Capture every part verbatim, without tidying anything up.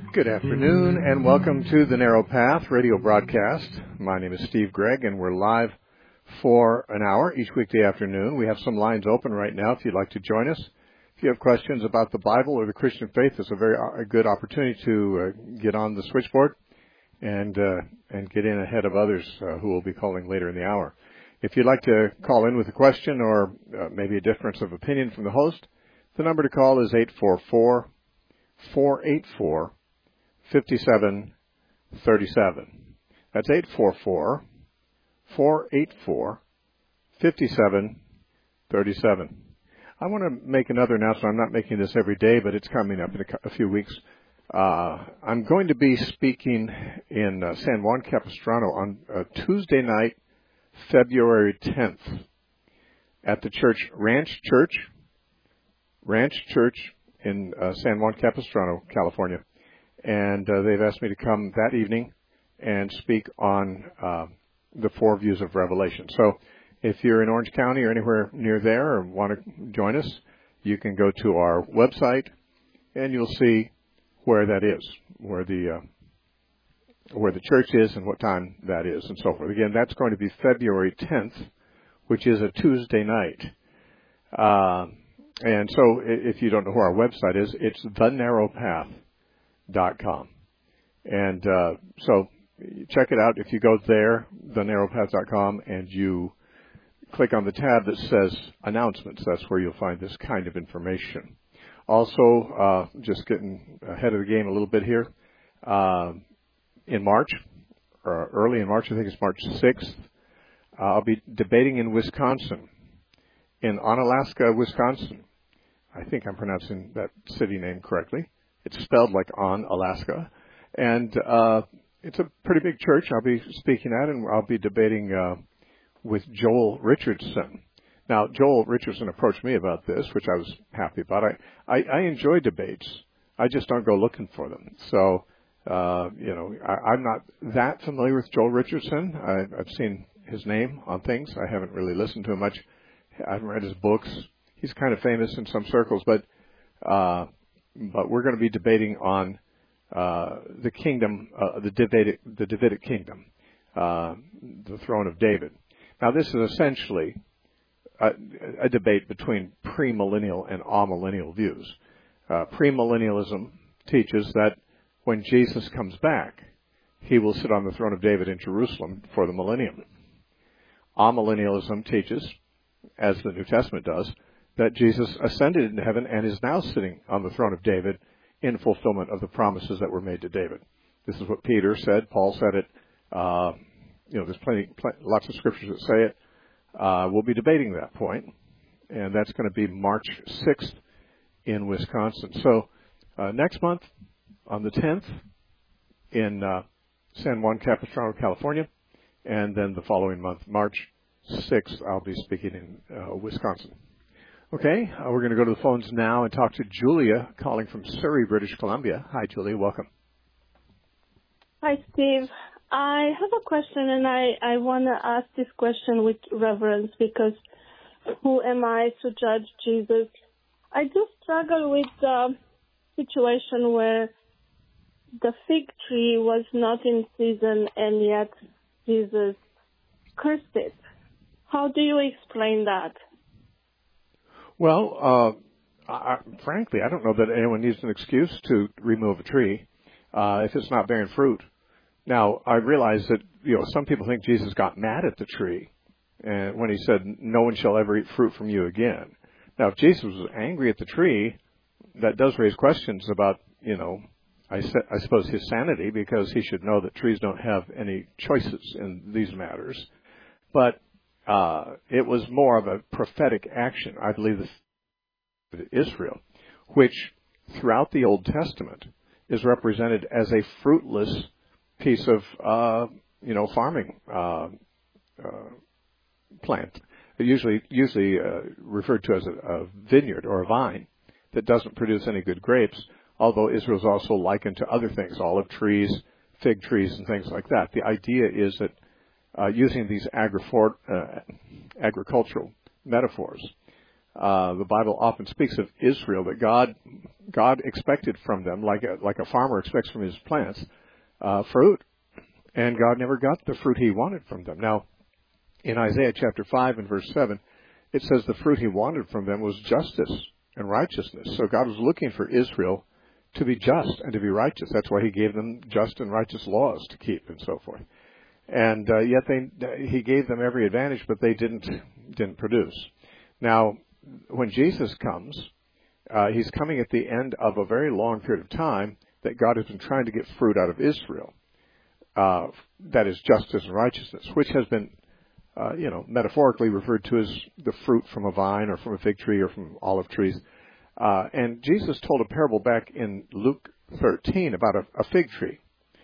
Good afternoon, and welcome to the Narrow Path radio broadcast. My name is Steve Gregg, and we're live for an hour each weekday afternoon. We have some lines open right now if you'd like to join us. If you have questions about the Bible or the Christian faith, it's a very a good opportunity to uh, get on the switchboard and uh, and get in ahead of others uh, who will be calling later in the hour. If you'd like to call in with a question or uh, maybe a difference of opinion from the host, the number to call is eight four four, four eight four, five seven three seven. That's eight four four, four eight four, five seven three seven. I want to make another announcement. I'm not making this every day, but it's coming up in a, a few weeks. Uh, I'm going to be speaking in uh, San Juan Capistrano on uh, Tuesday night, February tenth, at the church Ranch Church, Ranch Church in uh, San Juan Capistrano, California. And uh, they've asked me to come that evening and speak on uh, the four views of Revelation. So if you're in Orange County or anywhere near there or want to join us, you can go to our website and you'll see where that is, where the uh, where the church is and what time that is and so forth. Again, that's going to be February tenth, which is a Tuesday night. Uh, and so if you don't know where our website is, it's the narrow path dot com. And uh, so check it out. If you go there, the narrow path dot com, and you click on the tab that says announcements, that's where you'll find this kind of information. Also, uh, just getting ahead of the game a little bit here, uh, in March, or early in March, I think it's March sixth, uh, I'll be debating in Wisconsin, in Onalaska, Wisconsin. I think I'm pronouncing that city name correctly. It's spelled like on Alaska. And uh, it's a pretty big church I'll be speaking at, and I'll be debating uh, with Joel Richardson. Now, Joel Richardson approached me about this, which I was happy about. I, I, I enjoy debates. I just don't go looking for them. So, uh, you know, I, I'm not that familiar with Joel Richardson. I, I've seen his name on things. I haven't really listened to him much. I haven't read his books. He's kind of famous in some circles, but uh, but we're going to be debating on uh, the kingdom, uh, the Davidic, the Davidic kingdom, uh, the throne of David. Now, this is essentially a, a debate between premillennial and amillennial views. Uh, premillennialism teaches that when Jesus comes back, he will sit on the throne of David in Jerusalem for the millennium. Amillennialism teaches, as the New Testament does, that Jesus ascended into heaven and is now sitting on the throne of David in fulfillment of the promises that were made to David. This is what Peter said. Paul said it. Uh, you know, there's plenty, plenty, lots of scriptures that say it. Uh, we'll be debating that point, and that's going to be March sixth in Wisconsin. So uh, next month, on the tenth, in uh, San Juan Capistrano, California, and then the following month, March sixth, I'll be speaking in uh, Wisconsin. Okay, uh, we're going to go to the phones now and talk to Julia, calling from Surrey, British Columbia. Hi, Julia. Welcome. Hi, Steve. I have a question, and I, I want to ask this question with reverence, because who am I to judge Jesus? I do struggle with the situation where the fig tree was not in season, and yet Jesus cursed it. How do you explain that? Well, uh, I, frankly, I don't know that anyone needs an excuse to remove a tree uh, if it's not bearing fruit. Now, I realize that, you know, some people think Jesus got mad at the tree and when he said, no one shall ever eat fruit from you again. Now, if Jesus was angry at the tree, that does raise questions about, you know, I, se- I suppose his sanity, because he should know that trees don't have any choices in these matters. But Uh, it was more of a prophetic action, I believe, of Israel, which throughout the Old Testament is represented as a fruitless piece of, uh, you know, farming uh, uh, plant, usually usually uh, referred to as a, a vineyard or a vine that doesn't produce any good grapes. Although Israel is also likened to other things, olive trees, fig trees, and things like that. The idea is that Uh, using these agrifor- uh, agricultural metaphors, uh, the Bible often speaks of Israel, that God God expected from them, like a, like a farmer expects from his plants, uh, fruit. And God never got the fruit he wanted from them. Now, in Isaiah chapter five and verse seven, it says the fruit he wanted from them was justice and righteousness. So God was looking for Israel to be just and to be righteous. That's why he gave them just and righteous laws to keep and so forth. And uh, yet they, he gave them every advantage, but they didn't didn't produce. Now, when Jesus comes, uh, he's coming at the end of a very long period of time that God has been trying to get fruit out of Israel. Uh, that is justice and righteousness, which has been, uh, you know, metaphorically referred to as the fruit from a vine or from a fig tree or from olive trees. Uh, and Jesus told a parable back in Luke thirteen about a, a fig tree.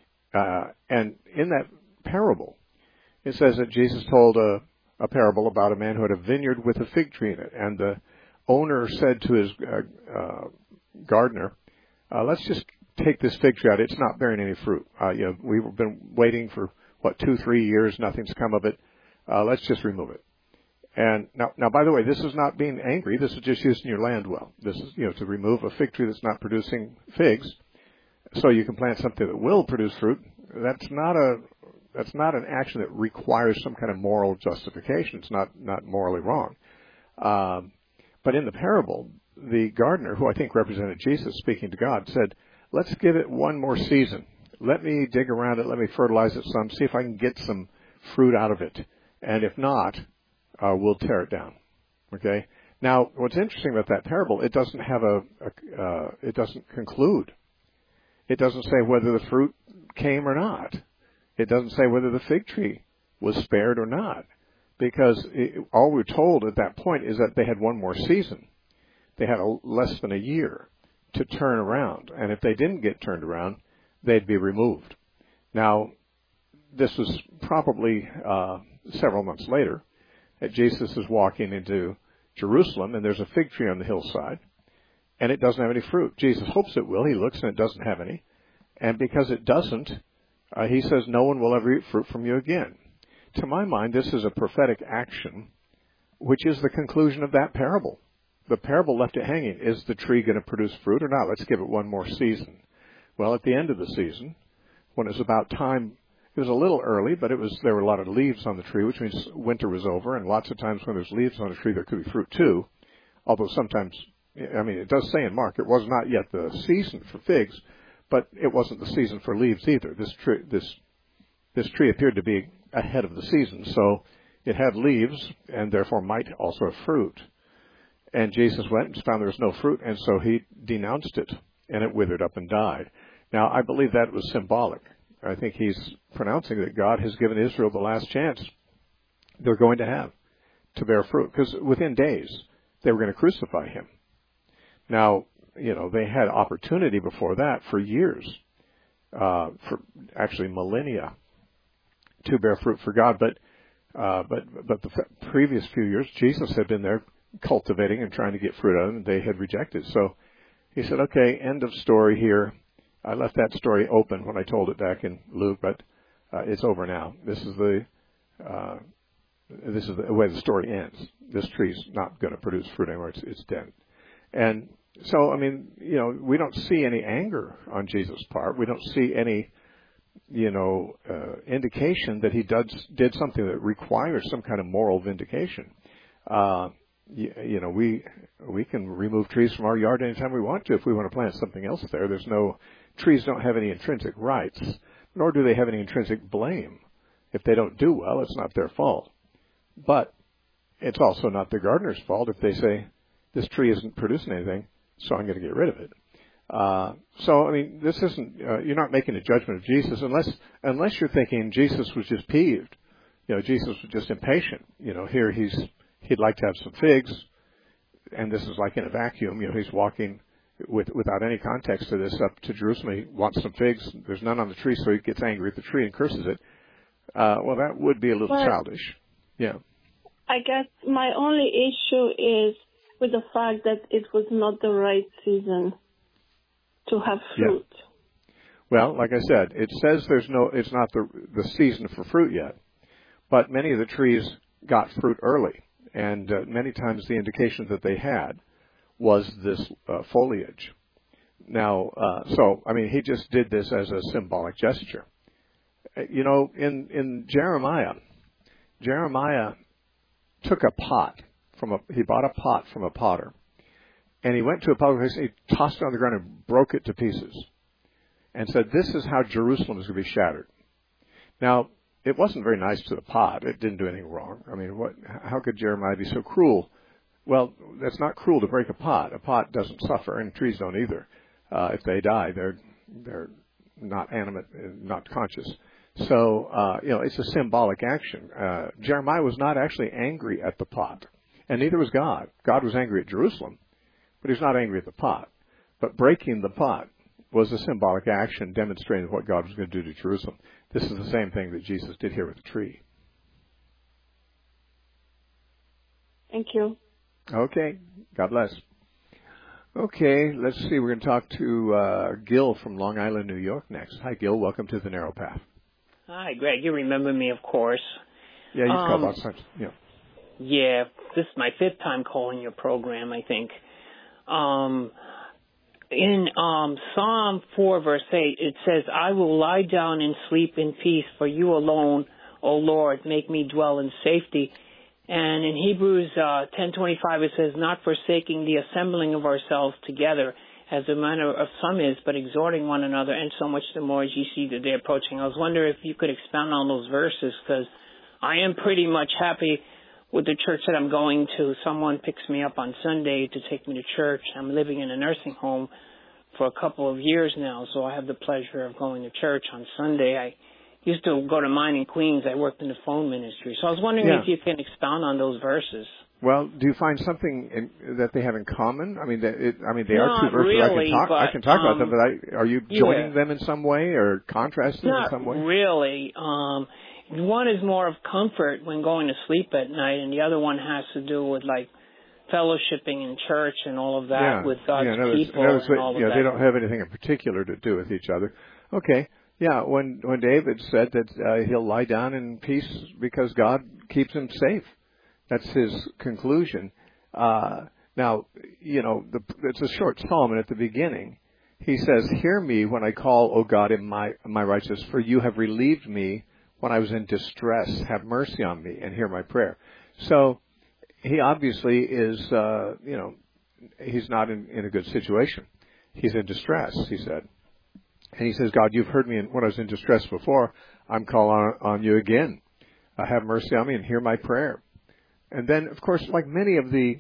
Uh, and in that parable, it says that Jesus told a, a parable about a man who had a vineyard with a fig tree in it. And the owner said to his uh, uh, gardener, uh, let's just take this fig tree out. It's not bearing any fruit. Uh, you know, we've been waiting for, what, two, three years. Nothing's come of it. Uh, let's just remove it. And now, now, by the way, this is not being angry. This is just using your land well. This is, you know, to remove a fig tree that's not producing figs so you can plant something that will produce fruit. That's not a, that's not an action that requires some kind of moral justification. It's not, not morally wrong. Um, but in the parable, the gardener, who I think represented Jesus speaking to God, said, let's give it one more season. Let me dig around it. Let me fertilize it some, see if I can get some fruit out of it. And if not, uh, we'll tear it down. Okay? Now, what's interesting about that parable, it doesn't have a, a uh, it doesn't conclude. It doesn't say whether the fruit came or not. It doesn't say whether the fig tree was spared or not. Because it, all we're told at that point is that they had one more season. They had a, less than a year to turn around. And if they didn't get turned around, they'd be removed. Now, this was probably uh, several months later that Jesus is walking into Jerusalem, and there's a fig tree on the hillside, and it doesn't have any fruit. Jesus hopes it will. He looks, and it doesn't have any. And because it doesn't, uh, he says, no one will ever eat fruit from you again. To my mind, this is a prophetic action, which is the conclusion of that parable. The parable left it hanging. Is the tree going to produce fruit or not? Let's give it one more season. Well, at the end of the season, when it was about time, it was a little early, but it was there were a lot of leaves on the tree, which means winter was over. And lots of times when there's leaves on a tree, there could be fruit too. Although sometimes, I mean, it does say in Mark, it was not yet the season for figs, but it wasn't the season for leaves either. This tree, this this tree appeared to be ahead of the season, so it had leaves and therefore might also have fruit. And Jesus went and found there was no fruit, and so he denounced it, and it withered up and died. Now, I believe that was symbolic. I think he's pronouncing that God has given Israel the last chance they're going to have to bear fruit, because within days they were going to crucify him. Now, you know, they had opportunity before that for years, uh, for actually millennia, to bear fruit for God. But uh, but but the f- previous few years, Jesus had been there cultivating and trying to get fruit out of them, and they had rejected. So he said, okay, end of story here. I left that story open when I told it back in Luke, but uh, it's over now. This is the uh, this is the way the story ends. This tree's not going to produce fruit anymore. It's, it's dead. And so, I mean, you know, we don't see any anger on Jesus' part. We don't see any, you know, uh, indication that he does, did something that requires some kind of moral vindication. Uh, you, you know, we we can remove trees from our yard anytime we want to if we want to plant something else there. There's no, trees don't have any intrinsic rights, nor do they have any intrinsic blame. If they don't do well, it's not their fault. But it's also not the gardener's fault if they say, this tree isn't producing anything, so I'm going to get rid of it. Uh, so, I mean, this isn't, uh, you're not making a judgment of Jesus unless, unless you're thinking Jesus was just peeved. You know, Jesus was just impatient. You know, here he's, he'd like to have some figs, and this is like in a vacuum. You know, he's walking with, without any context to this up to Jerusalem. He wants some figs. There's none on the tree, so he gets angry at the tree and curses it. Uh, well, that would be a little but childish. Yeah. I guess my only issue is with the fact that it was not the right season to have fruit. Yeah. Well, like I said, it says there's no, it's not the the season for fruit yet, but many of the trees got fruit early, And uh, many times the indication that they had was this uh, foliage. Now, uh, so, I mean, he just did this as a symbolic gesture. You know, in, in Jeremiah, Jeremiah took a pot from a, he bought a pot from a potter, and he went to a public place and he tossed it on the ground and broke it to pieces and said, this is how Jerusalem is going to be shattered. Now, it wasn't very nice to the pot. It didn't do anything wrong. I mean, what, how could Jeremiah be so cruel? Well, that's not cruel to break a pot. A pot doesn't suffer, and trees don't either. Uh, if they die, they're they're not animate, not conscious. So, uh, you know, it's a symbolic action. Uh, Jeremiah was not actually angry at the pot, and neither was God. God was angry at Jerusalem, but he was not angry at the pot. But breaking the pot was a symbolic action demonstrating what God was going to do to Jerusalem. This is the same thing that Jesus did here with the tree. Thank you. Okay. God bless. Okay, let's see. We're going to talk to uh, Gil from Long Island, New York next. Hi, Gil. Welcome to the Narrow Path. Hi, Greg. You remember me, of course. Yeah, you've um, called lots of times. Yeah. Yeah, this is my fifth time calling your program, I think. Um, in um, Psalm four, verse eight, it says, I will lie down and sleep in peace, for you alone, O Lord, make me dwell in safety. And in Hebrews uh, ten twenty-five, it says, not forsaking the assembling of ourselves together, as the manner of some is, but exhorting one another, and so much the more as you see the day approaching. I was wondering if you could expound on those verses, because I am pretty much happy with the church that I'm going to. Someone picks me up on Sunday to take me to church. I'm living in a nursing home for a couple of years now, so I have the pleasure of going to church on Sunday. I used to go to mine in Queens. I worked in the phone ministry. So I was wondering yeah. if you can expound on those verses. Well, do you find something in, that they have in common? I mean, they, it, I mean, they Not are two verses. really, I can talk. but, I can talk um, about them, but I, are you joining yeah. them in some way or contrasting them in some way? Not really. Um, one is more of comfort when going to sleep at night, and the other one has to do with like fellowshipping in church and all of that yeah. with God's yeah, notice, people notice and that, all of yeah, that. they don't have anything in particular to do with each other. Okay. Yeah, when when David said that uh, he'll lie down in peace because God keeps him safe, that's his conclusion. Uh, now, you know, the, it's a short psalm, and at the beginning, he says, "Hear me when I call, O God, in my my righteousness, for you have relieved me when I was in distress. Have mercy on me and hear my prayer." So he obviously is, uh, you know, he's not in, in a good situation. He's in distress, he said. And he says, God, you've heard me when I was in distress before. I'm calling on, on you again. Uh, have mercy on me and hear my prayer. And then, of course, like many of the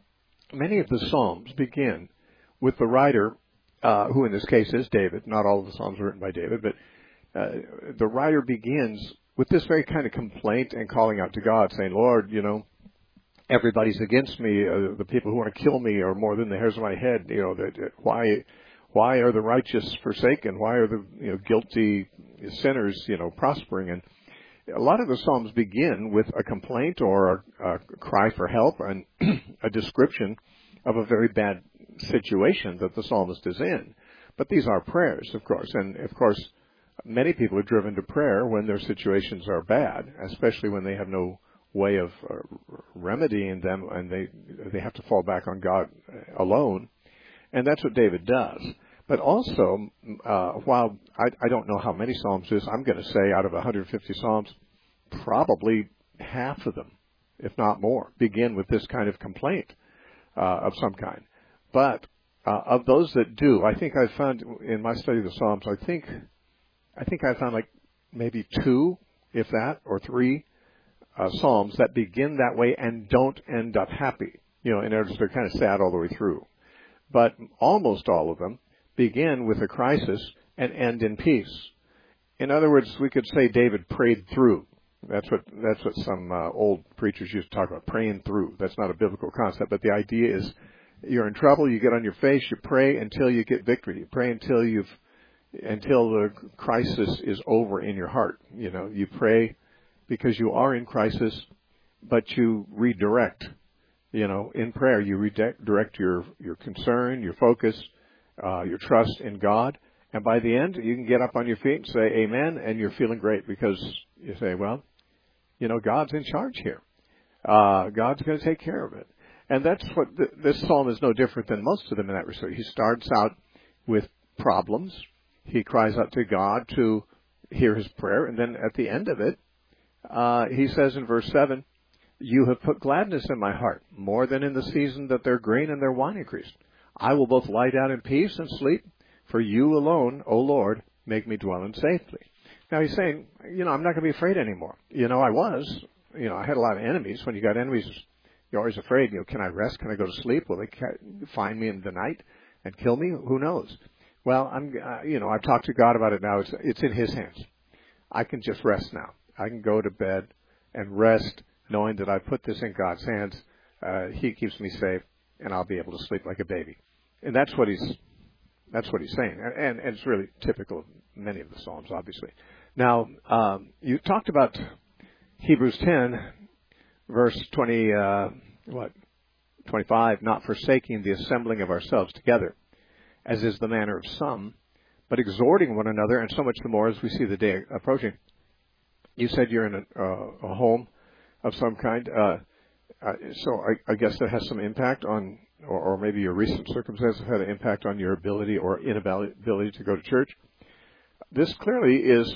many of the Psalms begin with the writer, uh, who in this case is David. Not all of the Psalms are written by David, but uh, the writer begins with this very kind of complaint and calling out to God, saying, Lord, you know, everybody's against me. Uh, the people who want to kill me are more than the hairs of my head. You know, that, that why... Why are the righteous forsaken? Why are the you know, guilty sinners, you know, prospering? And a lot of the Psalms begin with a complaint or a, a cry for help and a description of a very bad situation that the psalmist is in. But these are prayers, of course. And, of course, many people are driven to prayer when their situations are bad, especially when they have no way of uh, remedying them and they they have to fall back on God alone. And that's what David does. But also, uh, while I, I don't know how many Psalms is, I'm going to say out of one hundred fifty Psalms, probably half of them, if not more, begin with this kind of complaint uh, of some kind. But uh, of those that do, I think I found in my study of the Psalms, I think I think I found like maybe two, if that, or three uh, Psalms that begin that way and don't end up happy. You know, in other words, they're kind of sad all the way through. But almost all of them begin with a crisis and end in peace. In other words, we could say David prayed through. That's what that's what some uh, old preachers used to talk about, praying through. That's not a biblical concept, but the idea is you're in trouble, you get on your face, you pray until you get victory. You pray until you've until the crisis is over in your heart. You know, you pray because you are in crisis, but you redirect. You know, in prayer, you redirect your, your concern, your focus, uh, your trust in God. And by the end, you can get up on your feet and say amen, and you're feeling great because you say, well, you know, God's in charge here. Uh, God's going to take care of it. And that's what th- this psalm is no different than most of them in that respect. He starts out with problems. He cries out to God to hear his prayer. And then at the end of it, uh, he says in verse seven, you have put gladness in my heart, more than in the season that their grain and their wine increased. I will both lie down in peace and sleep, for you alone, O Lord, make me dwell in safety. Now he's saying, you know, I'm not going to be afraid anymore. You know, I was. You know, I had a lot of enemies. When you got enemies, you're always afraid. You know, can I rest? Can I go to sleep? Will they find me in the night and kill me? Who knows? Well, I'm, uh, you know, I've talked to God about it now. It's, it's in his hands. I can just rest now. I can go to bed and rest knowing that I put this in God's hands. Uh, he keeps me safe, and I'll be able to sleep like a baby. And that's what he's, that's what he's saying. And, and it's really typical of many of the Psalms, obviously. Now, um, you talked about Hebrews ten, verse twenty, uh, what, twenty-five, not forsaking the assembling of ourselves together, as is the manner of some, but exhorting one another, and so much the more as we see the day approaching. You said you're in a, uh, a home of some kind, uh, uh, so I, I guess that has some impact on, or, or maybe your recent circumstances have had an impact on your ability or inability to go to church. This clearly is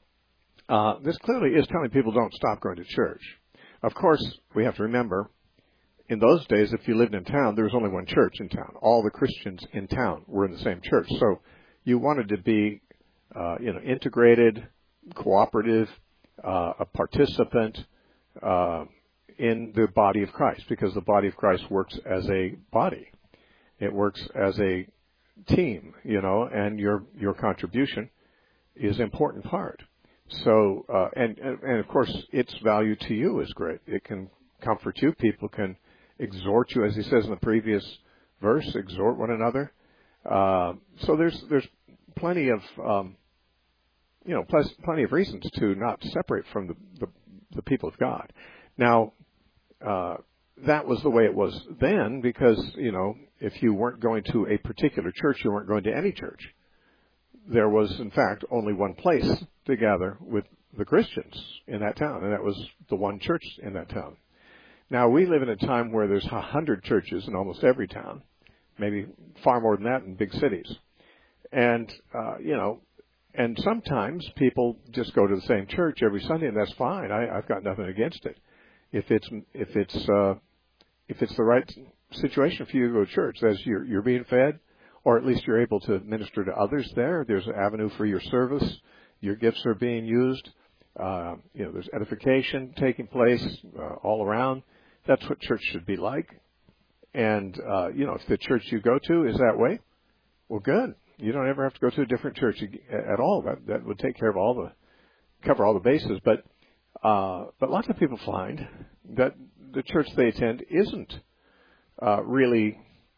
Uh, this clearly is telling people don't stop going to church. Of course, we have to remember, in those days, if you lived in town, there was only one church in town. All the Christians in town were in the same church. So you wanted to be, uh, you know, integrated, cooperative, uh, a participant uh, in the body of Christ, because the body of Christ works as a body. It works as a team, you know, and your your contribution is an important part. So, uh, and, and, and of course, its value to you is great. It can comfort you. People can exhort you, as he says in the previous verse, exhort one another. Uh, so there's, there's plenty of, um, you know, plus, plenty of reasons to not separate from the, the, the people of God. Now, uh, that was the way it was then, because, you know, if you weren't going to a particular church, you weren't going to any church. There was, in fact, only one place to gather with the Christians in that town, and that was the one church in that town. Now, we live in a time where there's a hundred churches in almost every town, maybe far more than that in big cities. And, uh, you know, and sometimes people just go to the same church every Sunday, and that's fine. I, I've got nothing against it. If it's, if it's, uh, if it's the right situation for you to go to church, that is, you're, you're being fed, or at least you're able to minister to others there. There's an avenue for your service. Your gifts are being used. Uh, you know, there's edification taking place uh, all around. That's what church should be like. And, uh, you know, if the church you go to is that way, well, good. You don't ever have to go to a different church at all. That, that would take care of all the, cover all the bases. But, uh, but lots of people find that the church they attend isn't uh, really,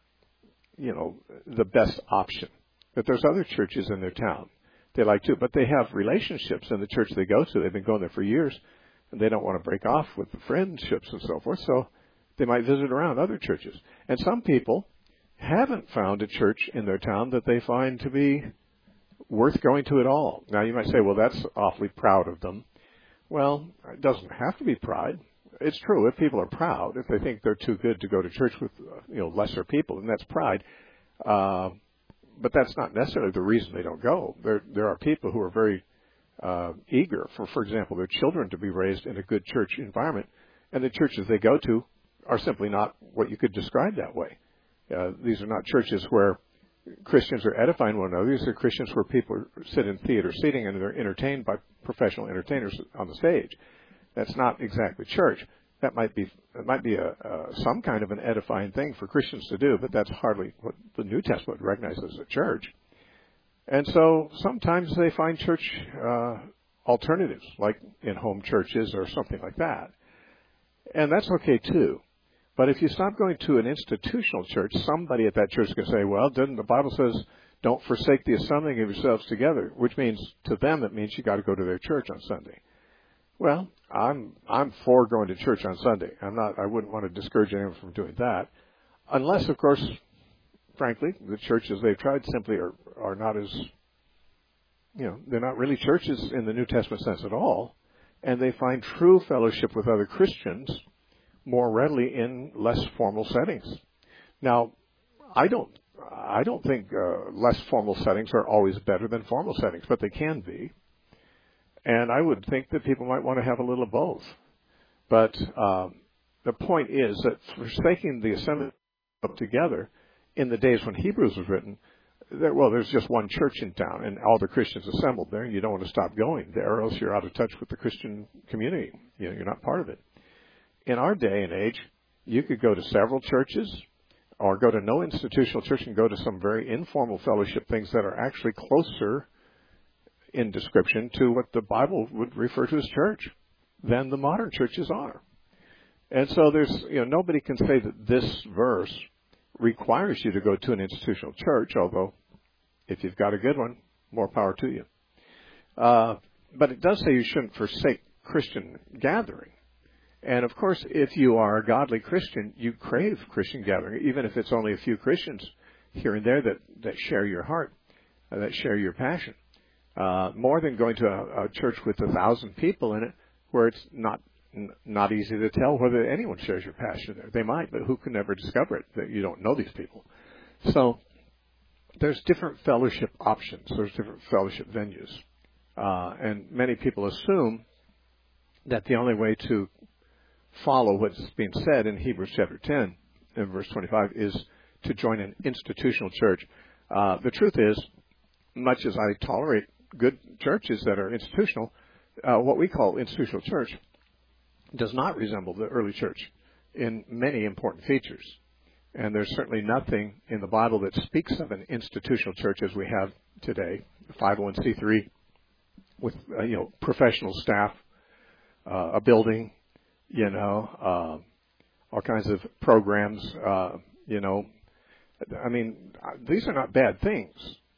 you know, the best option. That there's other churches in their town they like too, but they have relationships in the church they go to. They've been going there for years, and they don't want to break off with the friendships and so forth. So they might visit around other churches. And some people haven't found a church in their town that they find to be worth going to at all. Now you might say, well, that's awfully proud of them. Well, it doesn't have to be pride. It's true. If people are proud, if they think they're too good to go to church with, uh, you know, lesser people, then that's pride. Uh, but that's not necessarily the reason they don't go. There, there are people who are very uh, eager for, for example, their children to be raised in a good church environment, and the churches they go to are simply not what you could describe that way. Uh, these are not churches where Christians are edifying one another. These are Christians where people sit in theater seating and they're entertained by professional entertainers on the stage. That's not exactly church. That might be it might be a, uh, some kind of an edifying thing for Christians to do, but that's hardly what the New Testament recognizes as a church. And so sometimes they find church uh, alternatives, like in-home churches or something like that. And that's okay too. But if you stop going to an institutional church, somebody at that church is going to say, well, doesn't the Bible says don't forsake the assembling of yourselves together, which means to them it means you got to go to their church on Sunday. Well, I'm I'm for going to church on Sunday. I'm not. I wouldn't want to discourage anyone from doing that, unless, of course, frankly, the churches they've tried simply are are not as, you know, they're not really churches in the New Testament sense at all, and they find true fellowship with other Christians more readily in less formal settings. Now, I don't, I don't think uh, less formal settings are always better than formal settings, but they can be. And I would think that people might want to have a little of both. But um, the point is that forsaking the assembly up together in the days when Hebrews was written, there, well, there's just one church in town, and all the Christians assembled there, and you don't want to stop going there, or else you're out of touch with the Christian community. You know, you're not part of it. In our day and age, you could go to several churches, or go to no institutional church and go to some very informal fellowship things that are actually closer in description to what the Bible would refer to as church than the modern churches are. And so there's, you know, nobody can say that this verse requires you to go to an institutional church, although if you've got a good one, more power to you. Uh, but it does say you shouldn't forsake Christian gathering. And of course, if you are a godly Christian, you crave Christian gathering, even if it's only a few Christians here and there that, that share your heart, uh, that share your passion. Uh, more than going to a, a church with a thousand people in it, where it's not n- not easy to tell whether anyone shares your passion there. They might, but who can ever discover it? That you don't know these people. So there's different fellowship options. There's different fellowship venues, uh, and many people assume that the only way to follow what's being said in Hebrews chapter ten and verse twenty-five is to join an institutional church. Uh, the truth is, much as I tolerate good churches that are institutional, uh, what we call institutional church does not resemble the early church in many important features. And there's certainly nothing in the Bible that speaks of an institutional church as we have today, five oh one c three, with uh, you know professional staff, uh, a building, you know, uh, all kinds of programs. Uh, you know, I mean, these are not bad things.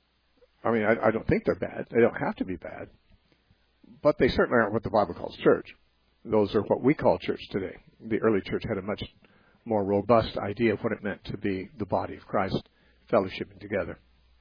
I mean, I, I don't think they're bad. They don't have to be bad. But they certainly aren't what the Bible calls church. Those are what we call church today. The early church had a much more robust idea of what it meant to be the body of Christ, fellowshipping together.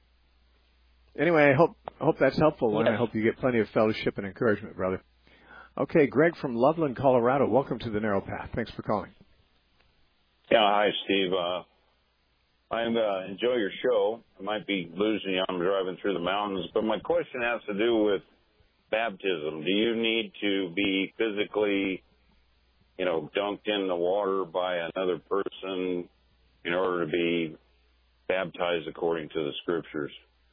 Anyway, I hope I hope that's helpful, yes. And I hope you get plenty of fellowship and encouragement, brother. Okay, Greg from Loveland, Colorado. Welcome to the Narrow Path. Thanks for calling. Yeah, hi, Steve. Uh, I uh, enjoy your show. I might be losing you. I'm driving through the mountains. But my question has to do with baptism. Do you need to be physically, you know, dunked in the water by another person in order to be baptized according to the Scriptures?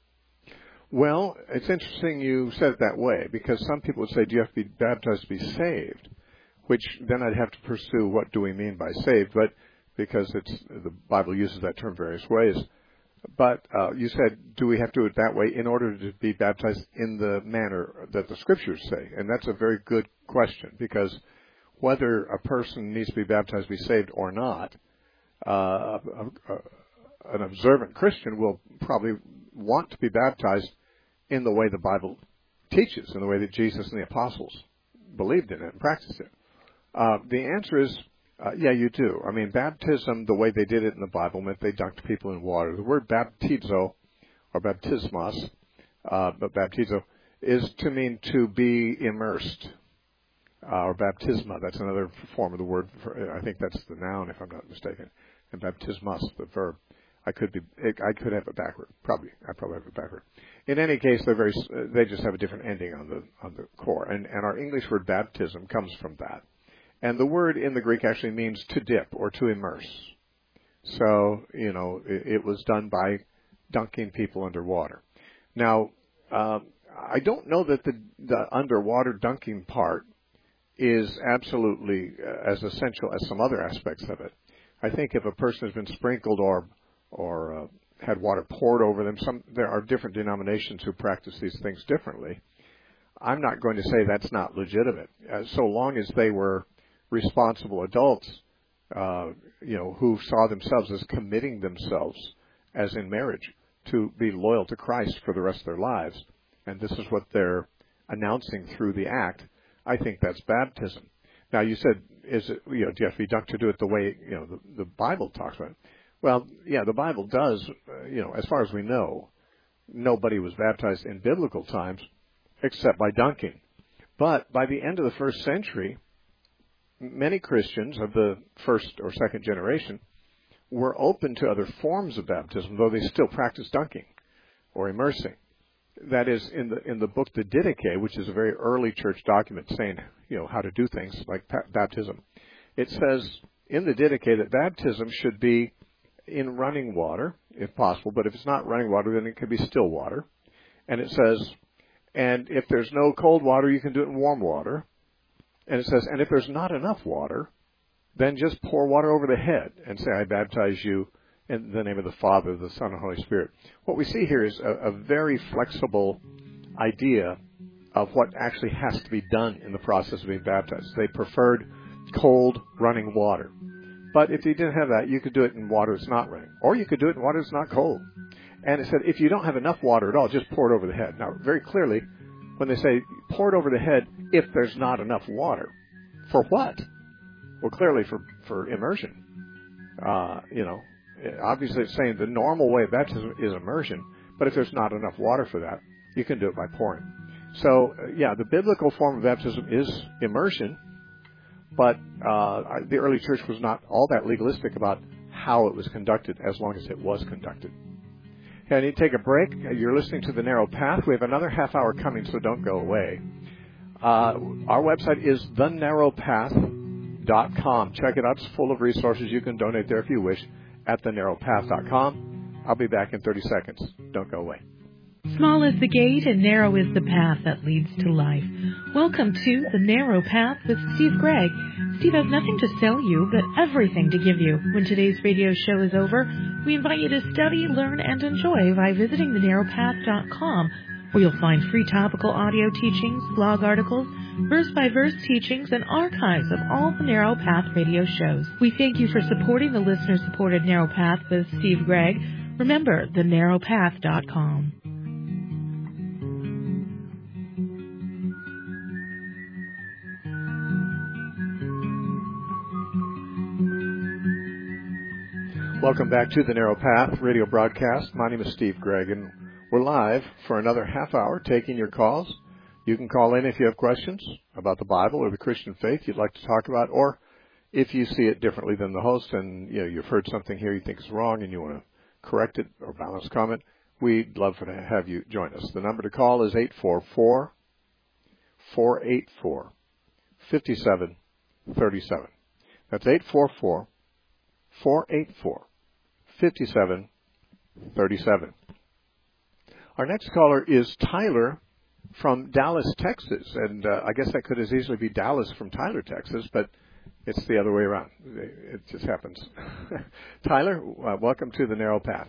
Well, it's interesting you said it that way, because some people would say, do you have to be baptized to be saved? Which then I'd have to pursue, what do we mean by saved? But because it's the Bible uses that term various ways. But uh, you said, do we have to do it that way in order to be baptized in the manner that the Scriptures say? And that's a very good question, because whether a person needs to be baptized to be saved or not, uh, a, a, an observant Christian will probably want to be baptized in the way the Bible teaches, in the way that Jesus and the apostles believed in it and practiced it. Uh, the answer is, uh, yeah, you do. I mean, baptism, the way they did it in the Bible, meant they dunked people in water. The word baptizo, or baptismos, uh, but baptizo, is to mean to be immersed, uh, or baptisma. That's another form of the word. For, I think that's the noun, if I'm not mistaken, and baptismos, the verb. I could be, I could have it backward. Probably, I probably have it backward. In any case, they're very, they just have a different ending on the on the core. And and our English word baptism comes from that. And the word in the Greek actually means to dip or to immerse. So, you know, it, it was done by dunking people underwater. Now, um, I don't know that the, the underwater dunking part is absolutely uh, as essential as some other aspects of it. I think if a person has been sprinkled or or uh, had water poured over them, some there are different denominations who practice these things differently. I'm not going to say that's not legitimate, uh, so long as they were responsible adults, uh, you know, who saw themselves as committing themselves, as in marriage, to be loyal to Christ for the rest of their lives, and this is what they're announcing through the act. I think that's baptism. Now, you said, is it, you know, do you have to be dunked to do it the way, you know, the, the Bible talks about it? Well, yeah, the Bible does, uh, you know, as far as we know, nobody was baptized in biblical times except by dunking. But by the end of the first century, many Christians of the first or second generation were open to other forms of baptism, though they still practiced dunking or immersing. That is, in the in the book the Didache, which is a very early church document saying, you know, how to do things like pa- baptism. It says in the Didache that baptism should be in running water, if possible, but if it's not running water, then it could be still water. And it says, and if there's no cold water, you can do it in warm water. And it says, and if there's not enough water, then just pour water over the head and say, I baptize you in the name of the Father, the Son, and Holy Spirit. What we see here is a, a very flexible idea of what actually has to be done in the process of being baptized. They preferred cold, running water. But if you didn't have that, you could do it in water that's not running. Or you could do it in water that's not cold. And it said, if you don't have enough water at all, just pour it over the head. Now, very clearly, when they say pour it over the head, if there's not enough water. For what? Well, clearly for, for immersion. Uh, you know, obviously it's saying the normal way of baptism is immersion, but if there's not enough water for that, you can do it by pouring. So, uh, yeah, the biblical form of baptism is immersion, but uh, the early church was not all that legalistic about how it was conducted as long as it was conducted. Okay, I need to take a break. You're listening to The Narrow Path. We have another half hour coming, so don't go away. Uh, our website is the narrow path dot com. Check it out. It's full of resources. You can donate there if you wish at the narrow path dot com. I'll be back in thirty seconds. Don't go away. Small is the gate and narrow is the path that leads to life. Welcome to The Narrow Path with Steve Gregg. Steve has nothing to sell you, but everything to give you. When today's radio show is over, we invite you to study, learn, and enjoy by visiting the narrow path dot com, where you'll find free topical audio teachings, blog articles, verse-by-verse teachings, and archives of all the Narrow Path radio shows. We thank you for supporting the listener-supported Narrow Path with Steve Gregg. Remember, the narrow path dot com. Welcome back to the Narrow Path radio broadcast. My name is Steve Gregg, and we're live for another half hour taking your calls. You can call in if you have questions about the Bible or the Christian faith you'd like to talk about, or if you see it differently than the host and you know, you've heard something here you think is wrong and you want to correct it or balance comment, we'd love to have you join us. The number to call is eight four four, four eight four, five seven three seven. That's eight four four, four eight four, five seven three seven. Our next caller is Tyler from Dallas, Texas, and uh, I guess that could as easily be Dallas from Tyler, Texas, but it's the other way around. It just happens. Tyler, uh, welcome to the Narrow Path.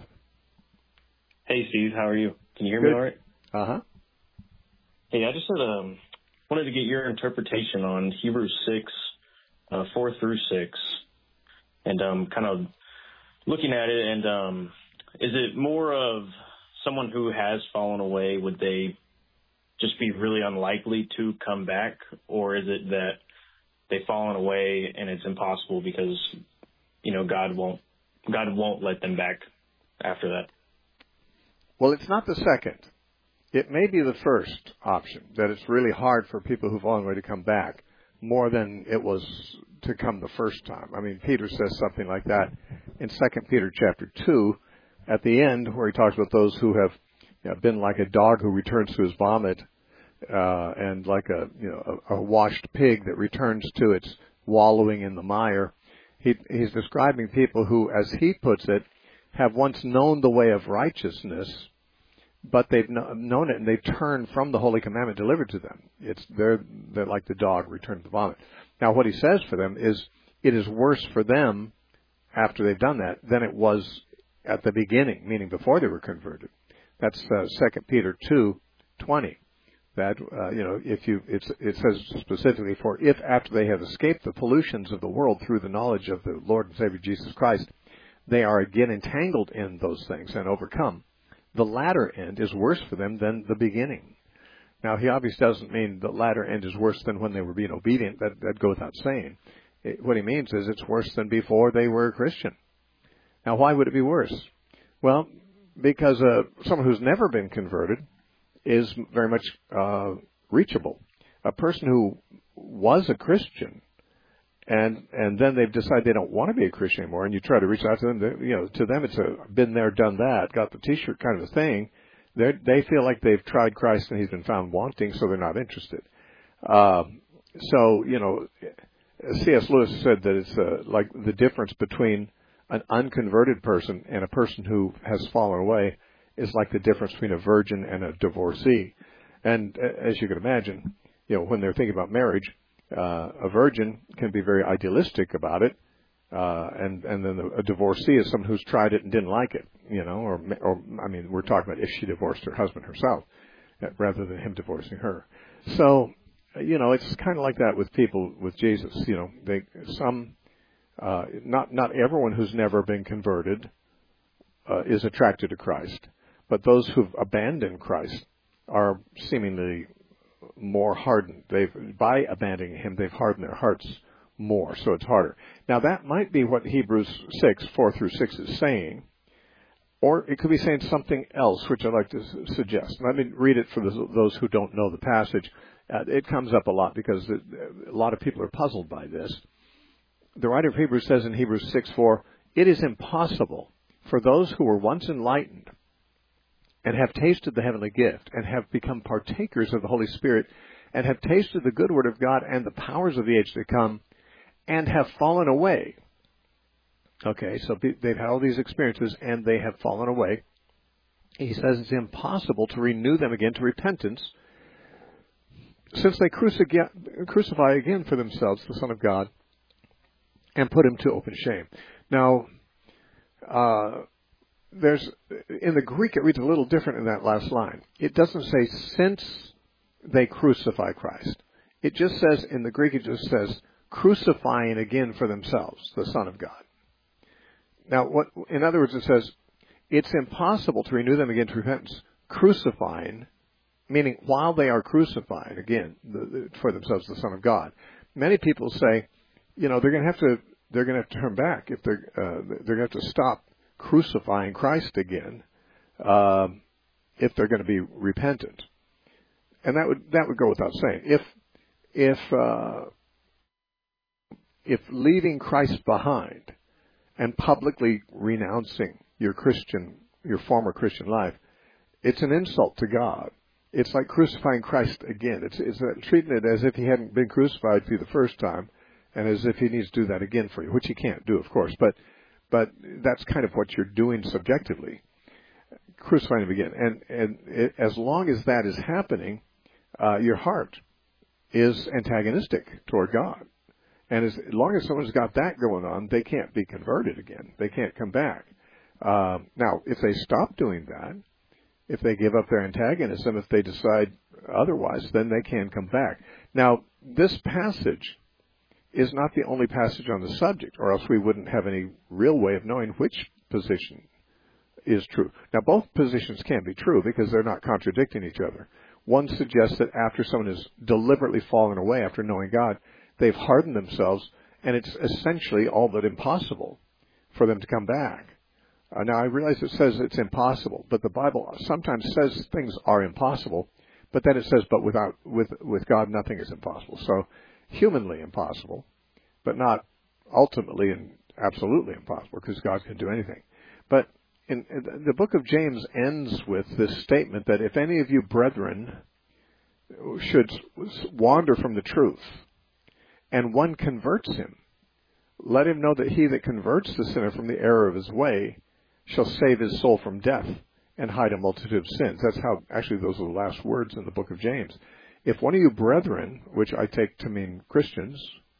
Hey, Steve, how are you? Can you hear Good. me all right? Uh-huh. Hey, I just had, um, wanted to get your interpretation on Hebrews six, uh, four through six, and um, kind of looking at it, and um, is it more of someone who has fallen away, would they just be really unlikely to come back, or is it that they've fallen away and it's impossible because, you know, God won't God won't let them back after that? Well, it's not the second. It may be the first option, that it's really hard for people who've fallen away to come back, more than it was to come the first time. I mean, Peter says something like that in Second Peter chapter two, at the end, where he talks about those who have you know, been like a dog who returns to his vomit, uh, and like a you know a, a washed pig that returns to its wallowing in the mire. He, he's describing people who, as he puts it, have once known the way of righteousness, but they've known it and they've turned from the holy commandment delivered to them. It's they're they're like the dog returned to the vomit. Now, what he says for them is it is worse for them after they've done that than it was at the beginning, meaning before they were converted. That's uh, Second Peter two twenty. That uh, you know, if you it's, it says specifically, for if after they have escaped the pollutions of the world through the knowledge of the Lord and Savior Jesus Christ, they are again entangled in those things and overcome, the latter end is worse for them than the beginning. Now, he obviously doesn't mean the latter end is worse than when they were being obedient. That that goes without saying. It, what he means is it's worse than before they were a Christian. Now, why would it be worse? Well, because uh, someone who's never been converted is very much uh, reachable. A person who was a Christian and and then they've decided they don't want to be a Christian anymore, and you try to reach out to them. They, you know, to them it's a been there, done that, got the T-shirt kind of a thing. They they feel like they've tried Christ and he's been found wanting, so they're not interested. Um, so you know, C S Lewis said that it's uh, like the difference between an unconverted person and a person who has fallen away is like the difference between a virgin and a divorcee. And uh, as you can imagine, you know, when they're thinking about marriage, uh, a virgin can be very idealistic about it, uh, and and then a divorcee is someone who's tried it and didn't like it, you know, or or I mean, we're talking about if she divorced her husband herself, rather than him divorcing her. So, you know, it's kind of like that with people with Jesus. You know, they some. Uh, not not everyone who's never been converted uh, is attracted to Christ, but those who've abandoned Christ are seemingly more hardened. They've by abandoning Him, they've hardened their hearts more, so it's harder. Now that might be what Hebrews six four through six is saying, or it could be saying something else, which I'd like to su- suggest. Let me read it for those who don't know the passage. Uh, it comes up a lot because it, a lot of people are puzzled by this. The writer of Hebrews says in Hebrews six four, it is impossible for those who were once enlightened and have tasted the heavenly gift and have become partakers of the Holy Spirit and have tasted the good word of God and the powers of the age to come and have fallen away. Okay, so they've had all these experiences and they have fallen away. He says it's impossible to renew them again to repentance since they crucify again for themselves the Son of God and put him to open shame. Now, uh, there's in the Greek it reads a little different in that last line. It doesn't say since they crucify Christ. It just says in the Greek it just says crucifying again for themselves the Son of God. Now, what in other words it says it's impossible to renew them again to repentance, crucifying, meaning while they are crucifying again the, the, for themselves the Son of God. Many people say, you know, they're going to have to they're going to have to turn back if they're uh, they're going to have to stop crucifying Christ again uh, if they're going to be repentant, and that would that would go without saying. If if uh, if leaving Christ behind and publicly renouncing your Christian your former Christian life, it's an insult to God. It's like crucifying Christ again. It's it's uh, treating it as if he hadn't been crucified for you the first time. And as if he needs to do that again for you, which he can't do, of course. But but that's kind of what you're doing subjectively, crucifying him again. And and it, as long as that is happening, uh, your heart is antagonistic toward God. And as long as someone's got that going on, they can't be converted again. They can't come back. Um, now, if they stop doing that, if they give up their antagonism, if they decide otherwise, then they can come back. Now, this passage is not the only passage on the subject, or else we wouldn't have any real way of knowing which position is true. Now, both positions can be true because they're not contradicting each other. One suggests that after someone has deliberately fallen away after knowing God, they've hardened themselves, and it's essentially all but impossible for them to come back. Uh, now, I realize it says it's impossible, but the Bible sometimes says things are impossible, but then it says, but without with with God, nothing is impossible. So, humanly impossible, but not ultimately and absolutely impossible, because God can do anything. But in, in the book of James ends with this statement that if any of you brethren should wander from the truth, and one converts him, let him know that he that converts the sinner from the error of his way shall save his soul from death and hide a multitude of sins. That's how, actually, those are the last words in the book of James. If one of you brethren, which I take to mean Christians,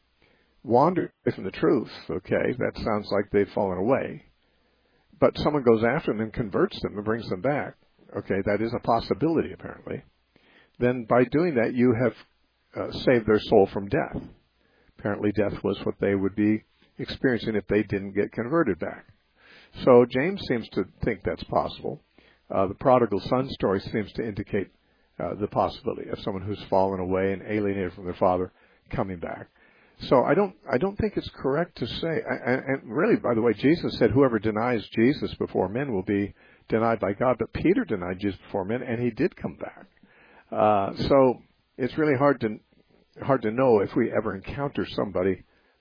wander from the truth, okay, that sounds like they've fallen away, but someone goes after them and converts them and brings them back, okay, that is a possibility apparently, then by doing that you have uh, saved their soul from death. Apparently death was what they would be experiencing if they didn't get converted back. So James seems to think that's possible. Uh, the prodigal son story seems to indicate Uh, the possibility of someone who's fallen away and alienated from their father coming back. So I don't, I don't think it's correct to say, and, and really, by the way, Jesus said whoever denies Jesus before men will be denied by God, but Peter denied Jesus before men, and he did come back. Uh, so it's really hard to, hard to know if we ever encounter somebody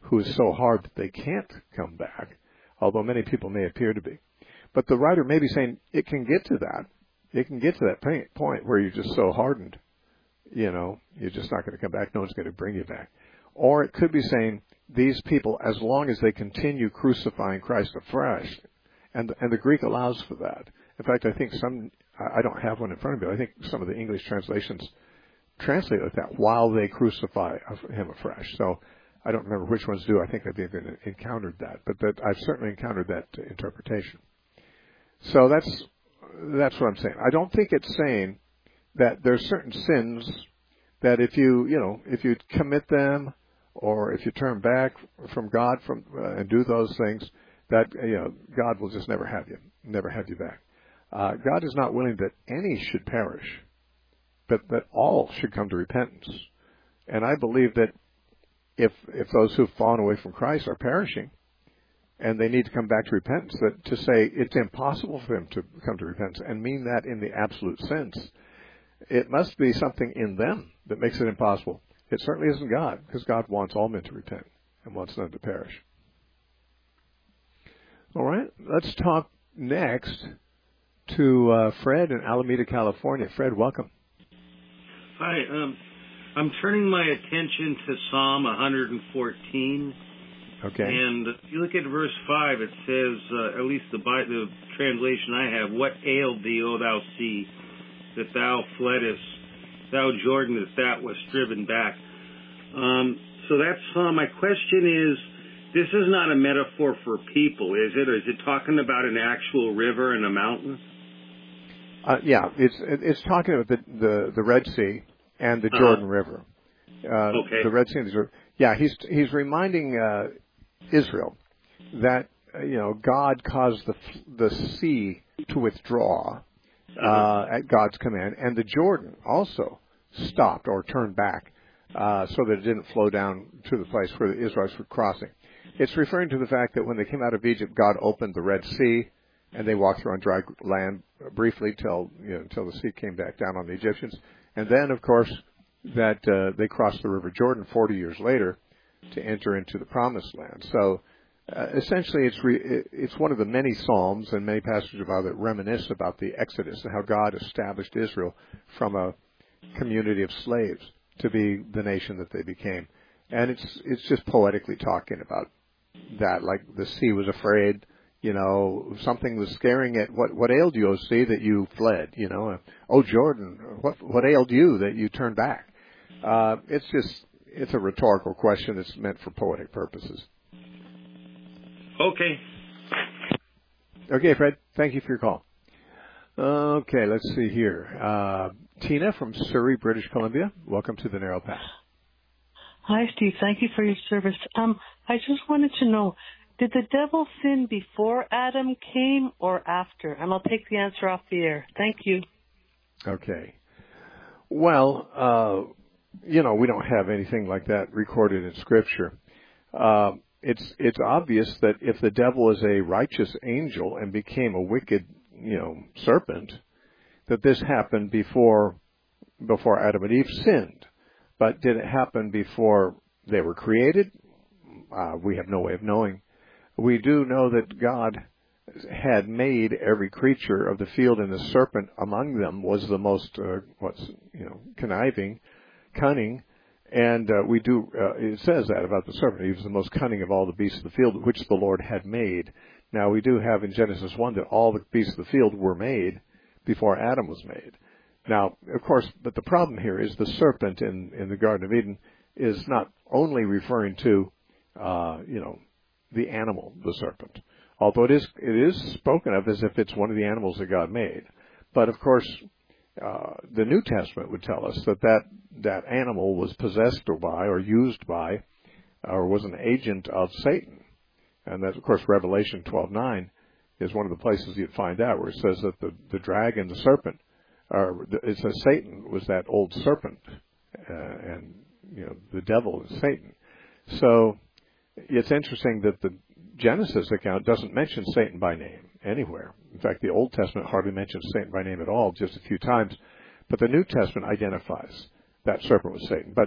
who is so hard that they can't come back, although many people may appear to be. But the writer may be saying it can get to that. It can get to that point where you're just so hardened, you know, you're just not going to come back. No one's going to bring you back. Or it could be saying these people, as long as they continue crucifying Christ afresh, and and the Greek allows for that. In fact, I think some, I don't have one in front of me, but I think some of the English translations translate it like that, while they crucify him afresh. So I don't remember which ones do. I think I've even encountered that, but that I've certainly encountered that interpretation. So that's that's what I'm saying. I don't think it's saying that there's certain sins that if you, you know, if you commit them, or if you turn back from God from uh, and do those things, that, you know, God will just never have you, never have you back. Uh, God is not willing that any should perish, but that all should come to repentance. And I believe that if if those who've fallen away from Christ are perishing, and they need to come back to repentance, that to say it's impossible for them to come to repentance and mean that in the absolute sense, it must be something in them that makes it impossible. It certainly isn't God, because God wants all men to repent and wants none to perish. All right, let's talk next to uh, Fred in Alameda, California. Fred, welcome. Hi, um, I'm turning my attention to Psalm one fourteen. Okay. And if you look at verse five, it says, uh, at least the, by the translation I have, what ailed thee, O thou sea, that thou fleddest, thou Jordan, that thou wast driven back. Um, so that's Psalm. My question is, this is not a metaphor for people, is it? Or is it talking about an actual river and a mountain? Uh, yeah, it's it's talking about the, the, the Red Sea and the Jordan uh-huh. River. Uh, okay. The Red Sea and the Jordan. Yeah, he's he's reminding uh, Israel that uh, you know God caused the the sea to withdraw uh, uh, at God's command, and the Jordan also stopped or turned back uh, so that it didn't flow down to the place where the Israelites were crossing. It's referring to the fact that when they came out of Egypt, God opened the Red Sea, and they walked through on dry land briefly till you know, until the sea came back down on the Egyptians, and then of course that uh, they crossed the River Jordan forty years later to enter into the Promised Land. So uh, essentially, it's re- it's one of the many psalms and many passages about that reminisce about the Exodus and how God established Israel from a community of slaves to be the nation that they became. And it's it's just poetically talking about that, like the sea was afraid, you know, something was scaring it. What what ailed you, O sea, that you fled? You know, uh, oh Jordan, what what ailed you that you turned back? Uh, it's just it's a rhetorical question that's meant for poetic purposes. Okay. Okay, Fred. Thank you for your call. Okay, let's see here. Uh, Tina from Surrey, British Columbia. Welcome to the Narrow Path. Hi, Steve. Thank you for your service. Um, I just wanted to know, did the devil sin before Adam came or after? And I'll take the answer off the air. Thank you. Okay. Well, uh, you know, we don't have anything like that recorded in Scripture. Uh, it's it's obvious that if the devil is a righteous angel and became a wicked, you know, serpent, that this happened before before Adam and Eve sinned. But did it happen before they were created? Uh, we have no way of knowing. We do know that God had made every creature of the field, and the serpent among them was the most, uh, what's you know, conniving, cunning, and uh, we do. Uh, it says that about the serpent. He was the most cunning of all the beasts of the field, which the Lord had made. Now we do have in Genesis one that all the beasts of the field were made before Adam was made. Now, of course, but the problem here is the serpent in, in the Garden of Eden is not only referring to, uh, you know, the animal, the serpent, although it is it is spoken of as if it's one of the animals that God made. But of course, uh, the New Testament would tell us that, that that animal was possessed by or used by or was an agent of Satan. And that, of course, Revelation twelve nine is one of the places you'd find out where it says that the, the dragon, the serpent, or it says Satan was that old serpent, uh, and you know the devil is Satan. So it's interesting that the Genesis account doesn't mention Satan by name anywhere. In fact, the Old Testament hardly mentions Satan by name at all, just a few times. But the New Testament identifies that serpent with Satan. But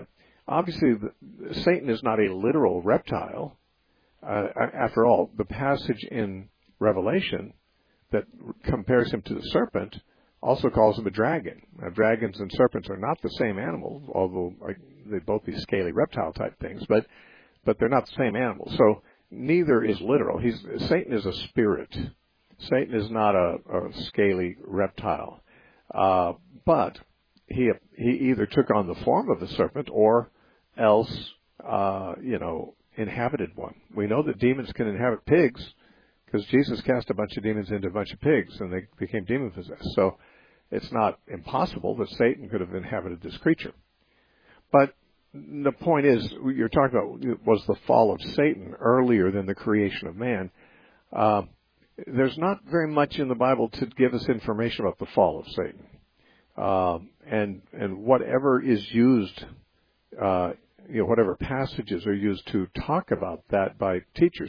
obviously, the, Satan is not a literal reptile. Uh, after all, the passage in Revelation that compares him to the serpent also calls him a dragon. Now, dragons and serpents are not the same animal, although like, they both be scaly reptile type things, but but they're not the same animal. So neither is literal. He's Satan is a spirit. Satan is not a, a scaly reptile, uh, but he he either took on the form of the serpent or else uh, you know inhabited one. We know that demons can inhabit pigs because Jesus cast a bunch of demons into a bunch of pigs and they became demon possessed. So it's not impossible that Satan could have inhabited this creature. But the point is, you're talking about was the fall of Satan earlier than the creation of man. Uh, there's not very much in the Bible to give us information about the fall of Satan. Uh, and and whatever is used, uh, you know, whatever passages are used to talk about that by teachers,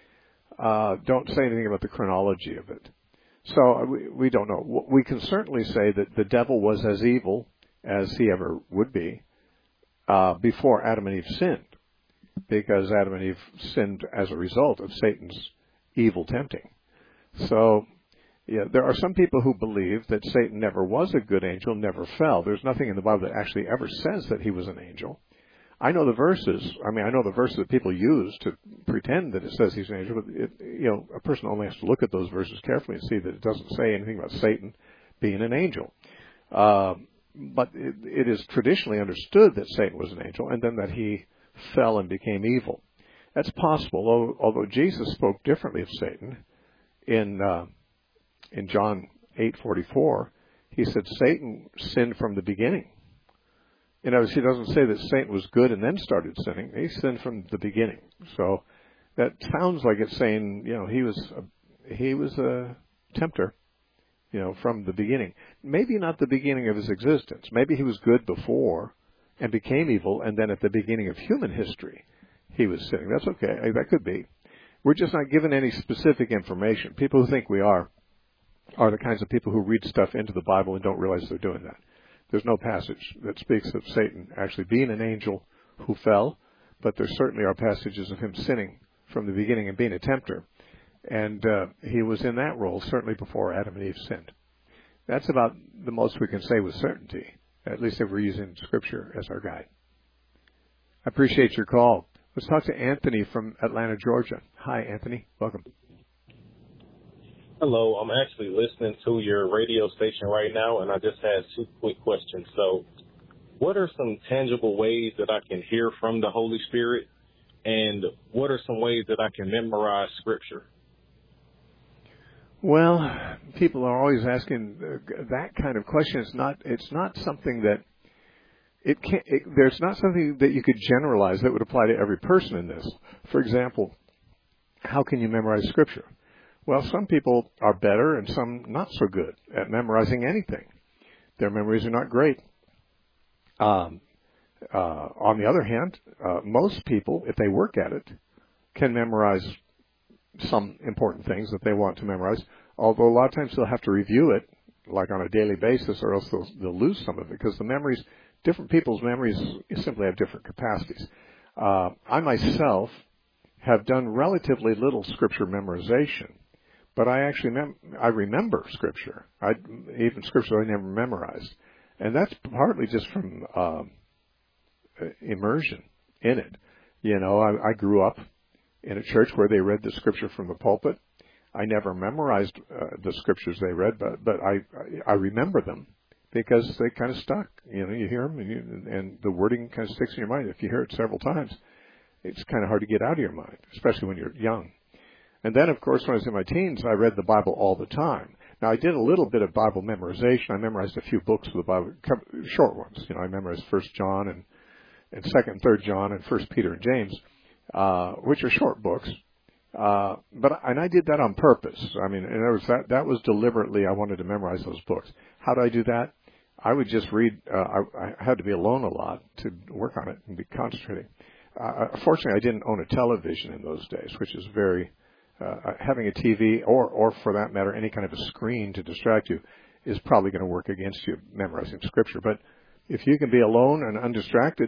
uh, don't say anything about the chronology of it. So we, we don't know. We can certainly say that the devil was as evil as he ever would be uh, before Adam and Eve sinned, because Adam and Eve sinned as a result of Satan's evil tempting. So yeah, there are some people who believe that Satan never was a good angel, never fell. There's nothing in the Bible that actually ever says that he was an angel. I know the verses. I mean, I know the verses that people use to pretend that it says he's an angel, but it, you know, a person only has to look at those verses carefully and see that it doesn't say anything about Satan being an angel. Uh, but it, it is traditionally understood that Satan was an angel, and then that he fell and became evil. That's possible, although, although Jesus spoke differently of Satan in uh, in John eight forty-four. He said Satan sinned from the beginning. In other words, he doesn't say that Satan was good and then started sinning. He sinned from the beginning. So that sounds like it's saying, you know, he was a, he was a tempter, you know, from the beginning. Maybe not the beginning of his existence. Maybe he was good before and became evil, and then at the beginning of human history, he was sinning. That's okay. That could be. We're just not given any specific information. People who think we are are the kinds of people who read stuff into the Bible and don't realize they're doing that. There's no passage that speaks of Satan actually being an angel who fell, but there certainly are passages of him sinning from the beginning and being a tempter. And uh, he was in that role certainly before Adam and Eve sinned. That's about the most we can say with certainty, at least if we're using Scripture as our guide. I appreciate your call. Let's talk to Anthony from Atlanta, Georgia. Hi, Anthony. Welcome. Hello, I'm actually listening to your radio station right now, and I just had two quick questions. So what are some tangible ways that I can hear from the Holy Spirit, and what are some ways that I can memorize Scripture? Well, people are always asking that kind of question. It's not, it's not something that, it can't, it, there's not something that you could generalize that would apply to every person in this. For example, how can you memorize Scripture? Well, some people are better and some not so good at memorizing anything. Their memories are not great. Um, uh, on the other hand, uh, most people, if they work at it, can memorize some important things that they want to memorize, although a lot of times they'll have to review it, like on a daily basis, or else they'll, they'll lose some of it, because the memories, different people's memories simply have different capacities. Uh, I myself have done relatively little Scripture memorization. But I actually mem- I remember Scripture, I, even Scripture I never memorized. And that's partly just from uh, immersion in it. You know, I, I grew up in a church where they read the Scripture from the pulpit. I never memorized uh, the Scriptures they read, but, but I, I remember them because they kind of stuck. You know, you hear them and, you, and the wording kind of sticks in your mind. If you hear it several times, it's kind of hard to get out of your mind, especially when you're young. And then, of course, when I was in my teens, I read the Bible all the time. Now, I did a little bit of Bible memorization. I memorized a few books of the Bible, short ones. You know, I memorized First John and, and Second and Third John and First Peter and James, uh, which are short books. Uh, but and I did that on purpose. I mean, in other words, that that was deliberately. I wanted to memorize those books. How do I do that? I would just read. Uh, I, I had to be alone a lot to work on it and be concentrating. Uh, fortunately, I didn't own a television in those days, which is very. Uh, having a T V, or, or for that matter, any kind of a screen to distract you, is probably going to work against you memorizing Scripture. But if you can be alone and undistracted,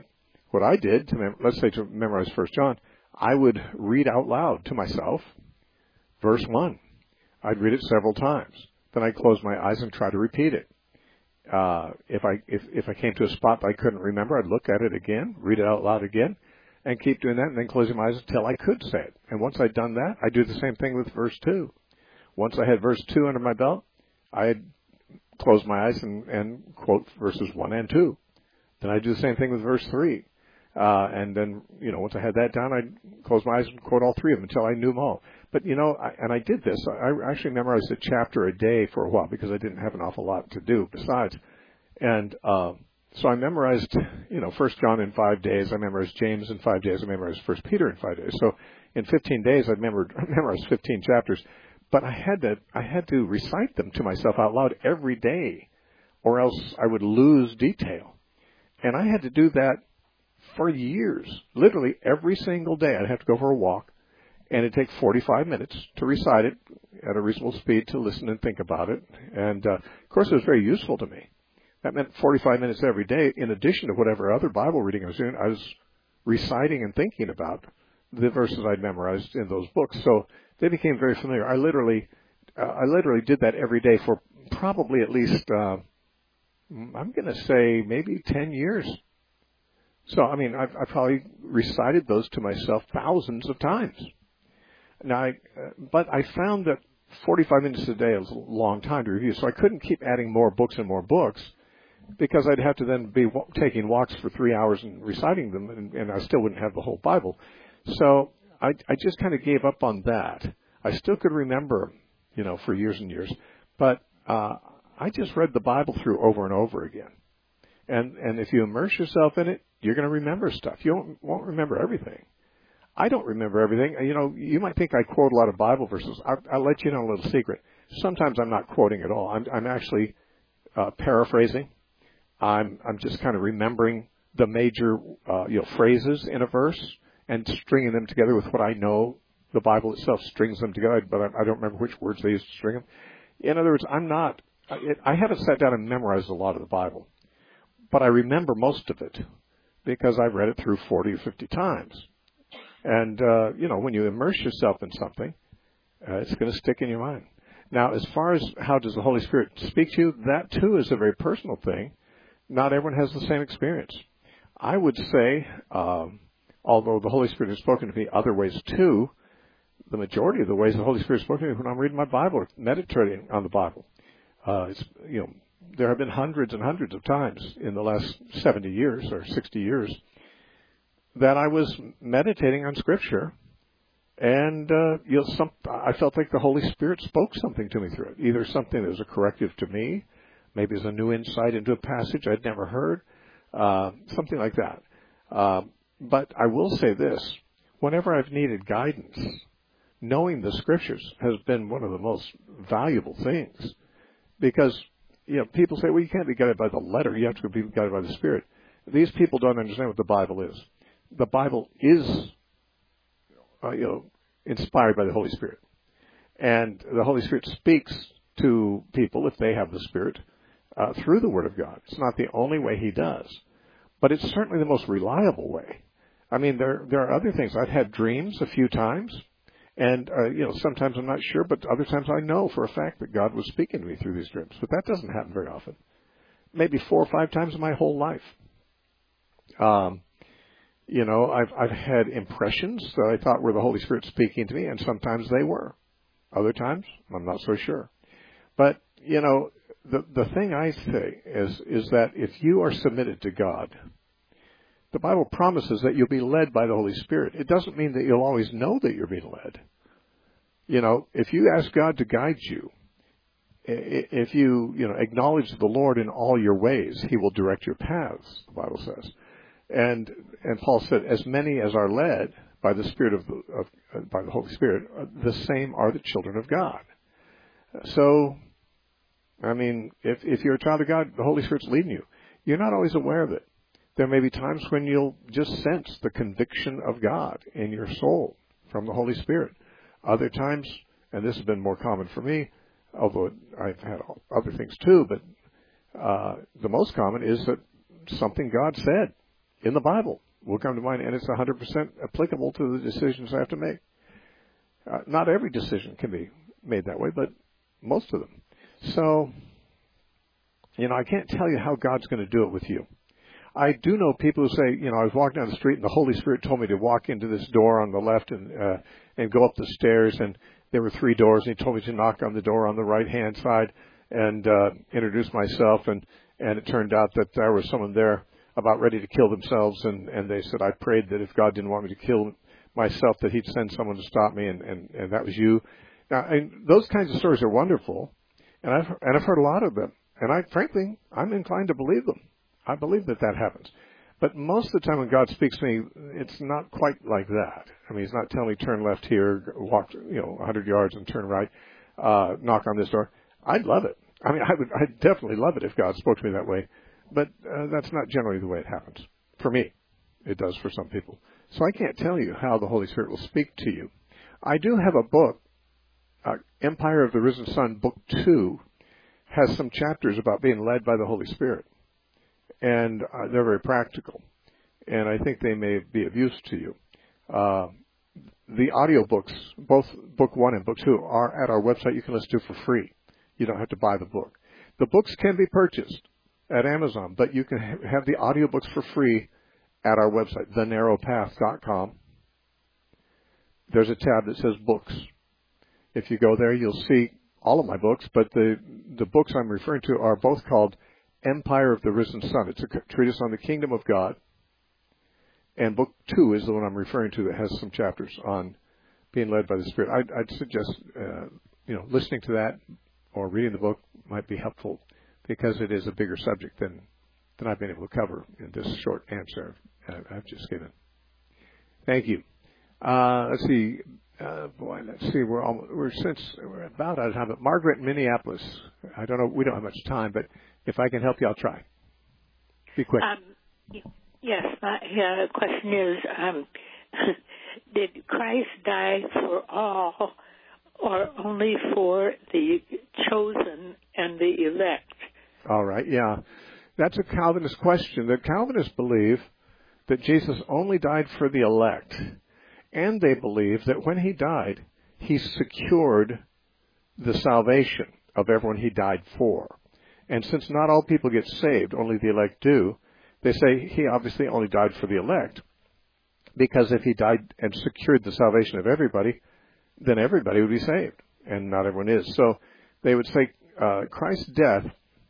what I did, to mem- let's say to memorize First John, I would read out loud to myself verse one. I'd read it several times. Then I'd close my eyes and try to repeat it. Uh, if I if, if I came to a spot that I couldn't remember, I'd look at it again, read it out loud again, and keep doing that, and then closing my eyes until I could say it. And once I'd done that, I'd do the same thing with verse two. Once I had verse two under my belt, I'd close my eyes and, and quote verses one and two. Then I'd do the same thing with verse three. Uh, and then, you know, once I had that down, I'd close my eyes and quote all three of them until I knew them all. But, you know, I, and I did this. I actually memorized a chapter a day for a while because I didn't have an awful lot to do besides. And uh, so I memorized, you know, First John in five days. I memorized James in five days. I memorized First Peter in five days. So in fifteen days, I memorized, memorized fifteen chapters. But I had to I had to recite them to myself out loud every day, or else I would lose detail. And I had to do that for years. Literally every single day I'd have to go for a walk, and it'd take forty-five minutes to recite it at a reasonable speed to listen and think about it. And, uh, of course, it was very useful to me. That meant forty-five minutes every day, in addition to whatever other Bible reading I was doing. I was reciting and thinking about the verses I'd memorized in those books. So they became very familiar. I literally, uh, I literally did that every day for probably at least, uh, I'm going to say maybe ten years. So, I mean, I've, I probably recited those to myself thousands of times. Now, I, uh, but I found that forty-five minutes a day is a long time to review, so I couldn't keep adding more books and more books because I'd have to then be w- taking walks for three hours and reciting them, and, and I still wouldn't have the whole Bible. So I, I just kind of gave up on that. I still could remember, you know, for years and years, but uh, I just read the Bible through over and over again. And and if you immerse yourself in it, you're going to remember stuff. You won't, won't remember everything. I don't remember everything. You know, you might think I quote a lot of Bible verses. I'll, I'll let you know a little secret. Sometimes I'm not quoting at all. I'm, I'm actually uh, paraphrasing. I'm I'm just kind of remembering the major uh, you know phrases in a verse and stringing them together with what I know the Bible itself strings them together. But I, I don't remember which words they used to string them. In other words, I'm not. It, I haven't sat down and memorized a lot of the Bible, but I remember most of it because I've read it through forty or fifty times. And, uh, you know, when you immerse yourself in something, uh, it's going to stick in your mind. Now, as far as how does the Holy Spirit speak to you, that, too, is a very personal thing. Not everyone has the same experience. I would say, um, although the Holy Spirit has spoken to me other ways, too, the majority of the ways the Holy Spirit has spoken to me when I'm reading my Bible or meditating on the Bible. Uh, it's, you know, there have been hundreds and hundreds of times in the last seventy years or sixty years that I was meditating on Scripture, and uh, you know, some, I felt like the Holy Spirit spoke something to me through it, either something that was a corrective to me, maybe as a new insight into a passage I'd never heard, uh, something like that. Uh, but I will say this, whenever I've needed guidance, knowing the Scriptures has been one of the most valuable things, because you know, people say, well, you can't be guided by the letter, you have to be guided by the Spirit. These people don't understand what the Bible is. The Bible is, uh, you know, inspired by the Holy Spirit. And the Holy Spirit speaks to people, if they have the Spirit, uh, through the Word of God. It's not the only way He does, but it's certainly the most reliable way. I mean, there there are other things. I've had dreams a few times, and, uh, you know, sometimes I'm not sure, but other times I know for a fact that God was speaking to me through these dreams. But that doesn't happen very often. Maybe four or five times in my whole life. Um, You know, I've I've had impressions that I thought were the Holy Spirit speaking to me, and sometimes they were. Other times, I'm not so sure. But, you know, the the thing I say is is that if you are submitted to God, the Bible promises that you'll be led by the Holy Spirit. It doesn't mean that you'll always know that you're being led. You know, if you ask God to guide you, if you, you know, acknowledge the Lord in all your ways, He will direct your paths, the Bible says. And and Paul said, as many as are led by the Spirit of, the, of uh, by the Holy Spirit, uh, the same are the children of God. So, I mean, if if you're a child of God, the Holy Spirit's leading you. You're not always aware of it. There may be times when you'll just sense the conviction of God in your soul from the Holy Spirit. Other times, and this has been more common for me, although I've had other things too, but uh, the most common is that something God said in the Bible will come to mind, and it's one hundred percent applicable to the decisions I have to make. Uh, not every decision can be made that way, but most of them. So, you know, I can't tell you how God's going to do it with you. I do know people who say, you know, I was walking down the street and the Holy Spirit told me to walk into this door on the left and uh, and go up the stairs, and there were three doors, and he told me to knock on the door on the right-hand side and uh, introduce myself, and, and it turned out that there was someone there about ready to kill themselves, and, and they said I prayed that if God didn't want me to kill myself, that he'd send someone to stop me, and, and, and that was you. Now, and those kinds of stories are wonderful, and I've, and I've heard a lot of them, and I, frankly, I'm inclined to believe them. I believe that that happens. But most of the time when God speaks to me, it's not quite like that. I mean, he's not telling me turn left here, walk, you know, one hundred yards and turn right, uh, knock on this door. I'd love it. I mean, I would, I'd definitely love it if God spoke to me that way. But uh, that's not generally the way it happens. For me, it does for some people. So I can't tell you how the Holy Spirit will speak to you. I do have a book, uh, Empire of the Risen Sun, Book two, has some chapters about being led by the Holy Spirit. And uh, they're very practical, and I think they may be of use to you. Uh, the audio books, both book one and book two, are at our website. You can listen to for free. You don't have to buy the book. The books can be purchased at Amazon, but you can ha- have the audio books for free at our website, the narrow path dot com. There's a tab that says books. If you go there, you'll see all of my books, but the, the books I'm referring to are both called Empire of the Risen Sun. It's a treatise on the kingdom of God. And book two is the one I'm referring to that has some chapters on being led by the Spirit. I'd, I'd suggest, uh, you know, listening to that or reading the book might be helpful because it is a bigger subject than, than I've been able to cover in this short answer I've just given. Thank you. Uh, let's see. Uh, boy, let's see. We're almost, we're since we're about out of time. But Margaret in Minneapolis. I don't know. We don't have much time, but if I can help you, I'll try. Be quick. Um, yes. My uh, question is: um, did Christ die for all, or only for the chosen and the elect? All right. Yeah, that's a Calvinist question. The Calvinists believe that Jesus only died for the elect. And they believe that when he died, he secured the salvation of everyone he died for. And since not all people get saved, only the elect do, they say he obviously only died for the elect. Because if he died and secured the salvation of everybody, then everybody would be saved. And not everyone is. So they would say uh, Christ's death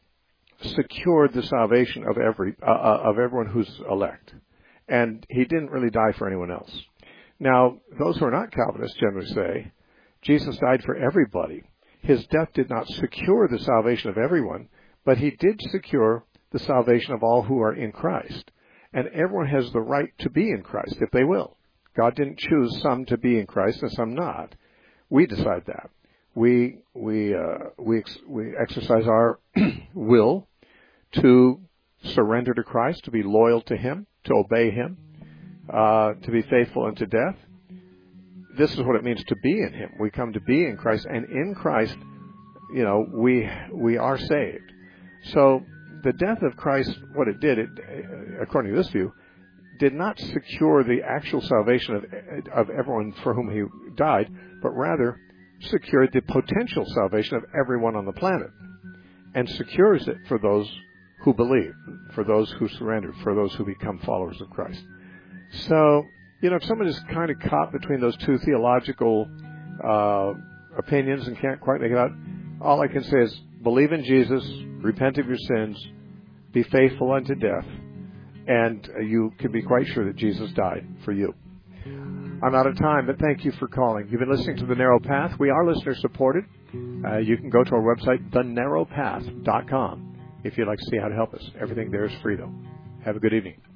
secured the salvation of every uh, of everyone who's elect. And he didn't really die for anyone else. Now, those who are not Calvinists generally say, Jesus died for everybody. His death did not secure the salvation of everyone, but he did secure the salvation of all who are in Christ. And everyone has the right to be in Christ if they will. God didn't choose some to be in Christ and some not. We decide that. We we uh, we ex- we exercise our will to surrender to Christ, to be loyal to him, to obey him. Uh, to be faithful unto death. This is what it means to be in him. We come to be in Christ, and in Christ, you know, we we are saved. So the death of Christ, what it did, it, according to this view, did not secure the actual salvation of of everyone for whom he died, but rather secured the potential salvation of everyone on the planet, and secures it for those who believe, for those who surrender, for those who become followers of Christ. So, you know, if someone is kind of caught between those two theological uh, opinions and can't quite make it out, all I can say is believe in Jesus, repent of your sins, be faithful unto death, and uh, you can be quite sure that Jesus died for you. I'm out of time, but thank you for calling. You've been listening to The Narrow Path. We are listener-supported. Uh, you can go to our website, the narrow path dot com, if you'd like to see how to help us. Everything there is free, though. Have a good evening.